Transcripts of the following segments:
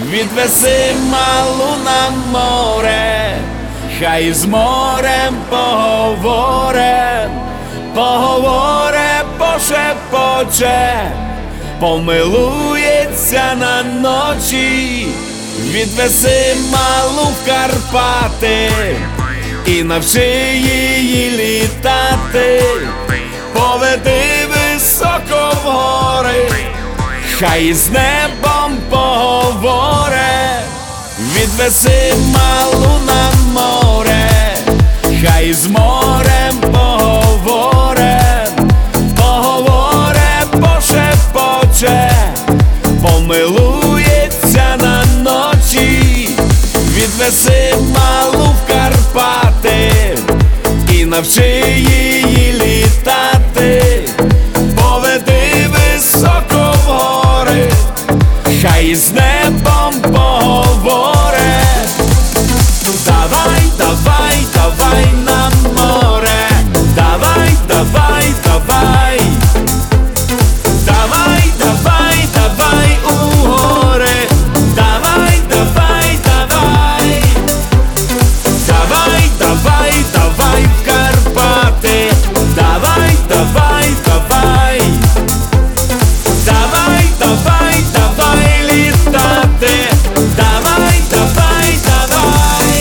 Відвези малу на море, хай з морем поговоре, поговоре, пошепоче, помилується на ночі. Відвези малу в Карпати і навчи її літати, поведи високо в гори, хай з небом поговоре. Відвези малу на море, хай з морем поговоре, поговоре, пошепоче, помилується на ночі. Відвези малу в Карпати і навчи її літати, поведи високо в гори, хай з небом поговоре. Давай, давай, давай на море, давай, давай, давай, давай, давай, давай у гори, давай, давай, давай, давай, давай, давай в Карпати, давай, давай, давай, давай, давай, давай літати, давай, давай, давай.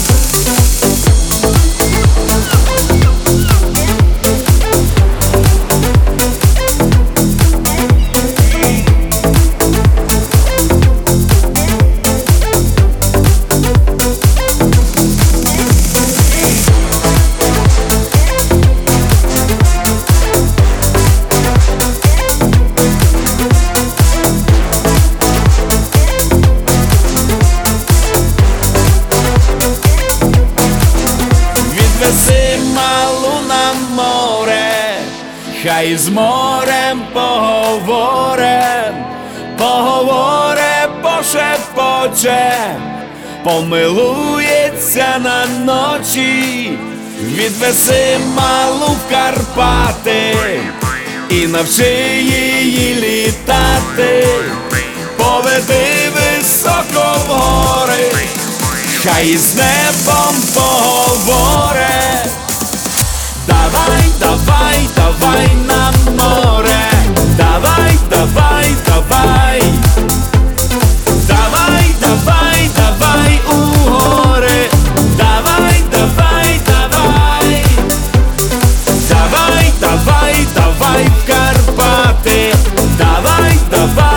Відвези малу на море, хай з морем поговоре, поговоре, пошепоче, помилується на ночі. Відвези малу в Карпати і навчи її літати, поведи високо в гори, хай з небом поговоре. Давай, давай, давай на море, давай, давай, давай, давай, давай, давай у гори, давай, давай, давай, давай, давай, давай в Карпати, давай, давай.